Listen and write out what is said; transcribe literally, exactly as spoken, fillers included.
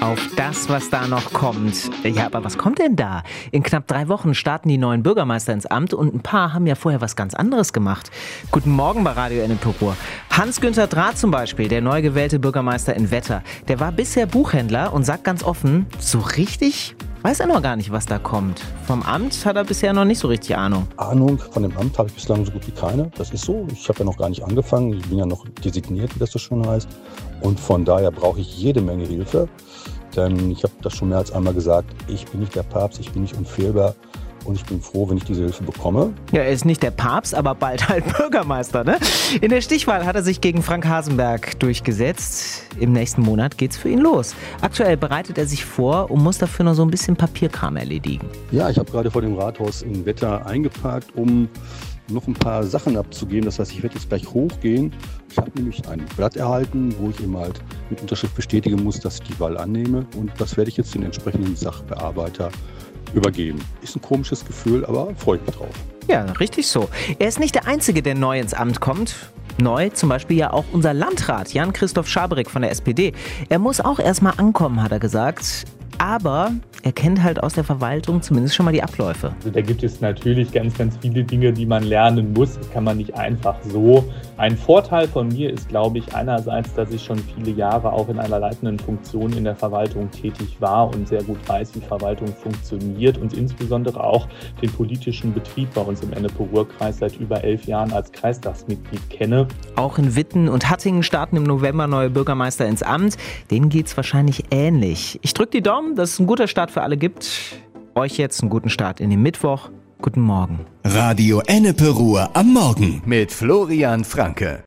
auf das, was da noch kommt. Ja, aber was kommt denn da? In knapp drei Wochen starten die neuen Bürgermeister ins Amt und ein paar haben ja vorher was ganz anderes gemacht. Guten Morgen bei Radio Ennepe Ruhr. Hans-Günther Draht zum Beispiel, der neu gewählte Bürgermeister in Wetter, der war bisher Buchhändler und sagt ganz offen, so richtig weiß er noch gar nicht, was da kommt. Vom Amt hat er bisher noch nicht so richtig Ahnung. Ahnung von dem Amt habe ich bislang so gut wie keine. Das ist so. Ich habe ja noch gar nicht angefangen. Ich bin ja noch designiert, wie das so schön heißt. Und von daher brauche ich jede Menge Hilfe. Denn ich habe das schon mehr als einmal gesagt, ich bin nicht der Papst, ich bin nicht unfehlbar. Und ich bin froh, wenn ich diese Hilfe bekomme. Ja, er ist nicht der Papst, aber bald halt Bürgermeister, ne? In der Stichwahl hat er sich gegen Frank Hasenberg durchgesetzt. Im nächsten Monat geht's für ihn los. Aktuell bereitet er sich vor und muss dafür noch so ein bisschen Papierkram erledigen. Ja, ich habe gerade vor dem Rathaus in Wetter eingeparkt, um noch ein paar Sachen abzugeben. Das heißt, ich werde jetzt gleich hochgehen. Ich habe nämlich ein Blatt erhalten, wo ich eben halt mit Unterschrift bestätigen muss, dass ich die Wahl annehme. Und das werde ich jetzt den entsprechenden Sachbearbeiter übergeben. Ist ein komisches Gefühl, aber freue ich mich drauf. Ja, richtig so. Er ist nicht der Einzige, der neu ins Amt kommt. Neu zum Beispiel ja auch unser Landrat Jan-Christoph Schabrick von der S P D. Er muss auch erstmal ankommen, hat er gesagt. Aber er kennt halt aus der Verwaltung zumindest schon mal die Abläufe. Also da gibt es natürlich ganz, ganz viele Dinge, die man lernen muss. Das kann man nicht einfach so. Ein Vorteil von mir ist, glaube ich, einerseits, dass ich schon viele Jahre auch in einer leitenden Funktion in der Verwaltung tätig war und sehr gut weiß, wie Verwaltung funktioniert und insbesondere auch den politischen Betrieb bei uns im Ennepe-Ruhr-Kreis seit über elf Jahren als Kreistagsmitglied kenne. Auch in Witten und Hattingen starten im November neue Bürgermeister ins Amt. Denen geht's wahrscheinlich ähnlich. Ich drücke die Daumen, dass es ein guter Start für alle gibt. Euch jetzt einen guten Start in den Mittwoch. Guten Morgen. Radio Ennepe Ruhr am Morgen mit Florian Franke.